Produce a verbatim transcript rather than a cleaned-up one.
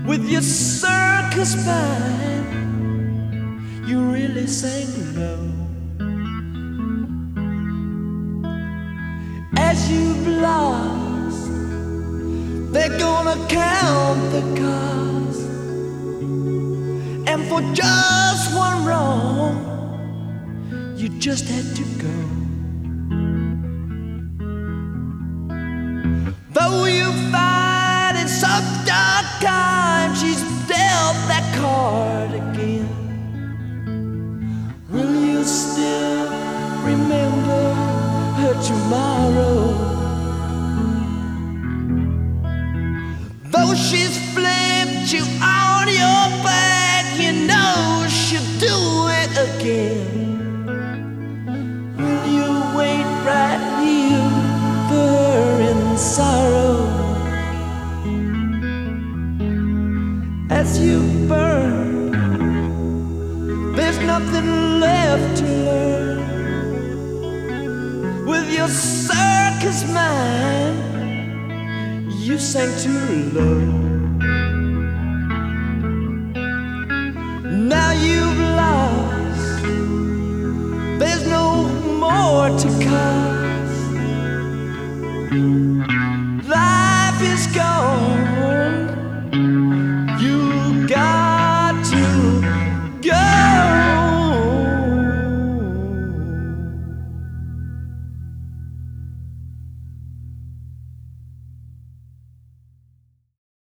With your circus band, you really sang low. As you've lost, they're gonna count the cost, and for just one wrong, you just had to go. Though you find in some dark time she's dealt that card again, will you still remember her tomorrow? Though she's flipped you on your back, you know she'll do it again. Will you wait right here for her in sorrow? As you burn, there's nothing left to learn. With your circus mind, you sang too low. Now you've lost, there's no more to cast.